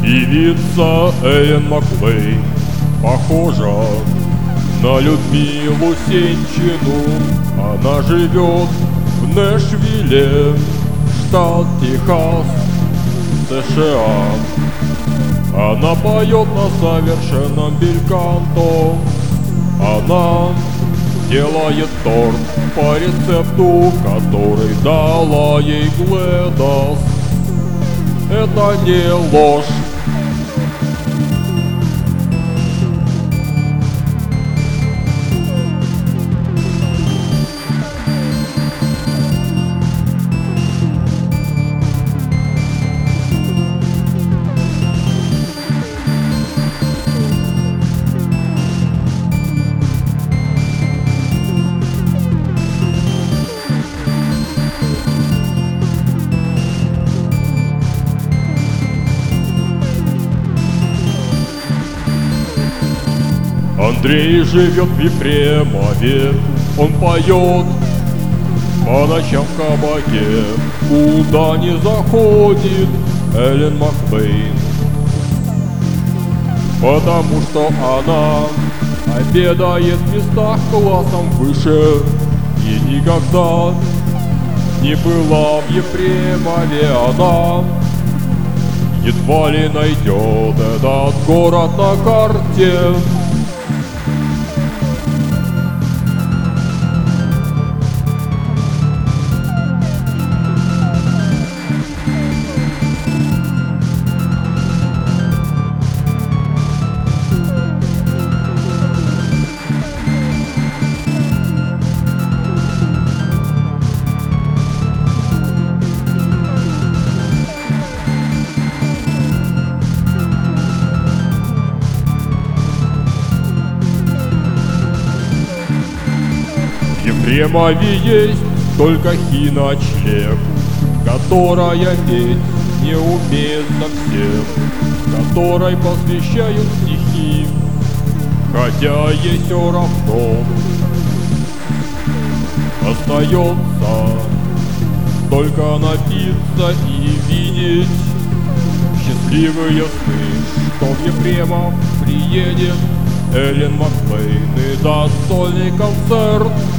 Певица Эллен Маклейн похожа на Людмилу Сенчину. Она живет в Нэшвилле, штат Техас, США. Она поет на совершенном бельканто. Она делает торт по рецепту, который дала ей Глэдос. Это не ложь. Андрей живет в Ефремове, он поет по ночам в кабаке, куда не заходит Эллен Маклейн, потому что она обедает в местах классом выше и никогда не была в Ефремове. Она едва ли найдет этот город на карте. В Ефремове есть только хиночлег, которая петь не умеет совсем, которой посвящают стихи, хотя ей все равно. Остается только напиться и видеть счастливые сны, что в Ефремов приедет Эллен Маклейн и даст сольный концерт.